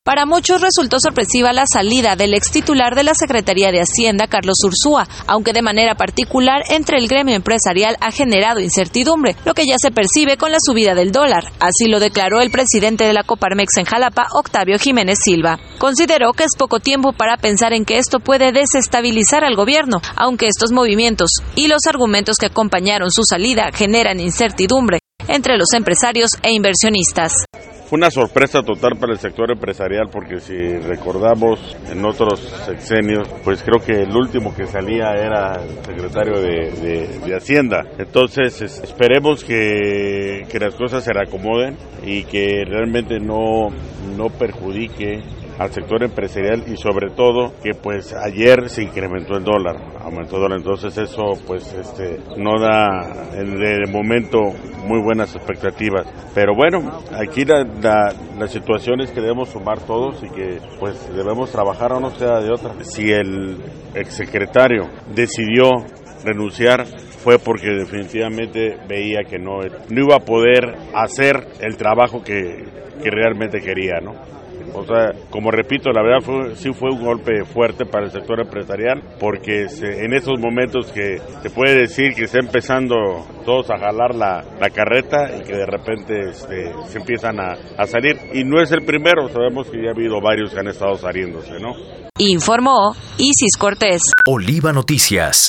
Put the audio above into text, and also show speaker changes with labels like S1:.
S1: Para muchos resultó sorpresiva la salida del ex titular de la Secretaría de Hacienda, Carlos Ursúa, aunque de manera particular entre el gremio empresarial ha generado incertidumbre, lo que ya se percibe con la subida del dólar. Así lo declaró el presidente de la Coparmex en Jalapa, Octavio Jiménez Silva. Consideró que es poco tiempo para pensar en que esto puede desestabilizar al gobierno, aunque estos movimientos y los argumentos que acompañaron su salida generan incertidumbre entre los empresarios e inversionistas.
S2: Fue una sorpresa total para el sector empresarial porque si recordamos en otros sexenios, pues creo que el último que salía era el secretario de Hacienda. Entonces esperemos que las cosas se reacomoden y que realmente no perjudique al sector empresarial y sobre todo que pues ayer se incrementó el dólar, aumentó el dólar, entonces eso pues no da de momento muy buenas expectativas, pero bueno, aquí la situación es que debemos sumar todos y que pues debemos trabajar o no sea de otra. Si el exsecretario decidió renunciar fue porque definitivamente veía que no iba a poder hacer el trabajo que realmente quería, ¿no? O sea, como repito, la verdad sí fue un golpe fuerte para el sector empresarial porque en esos momentos que se puede decir que está empezando todos a jalar la carreta y que de repente se empiezan a salir. Y no es el primero, sabemos que ya ha habido varios que han estado saliéndose, ¿no?
S1: Informó Isis Cortés.
S3: Oliva Noticias.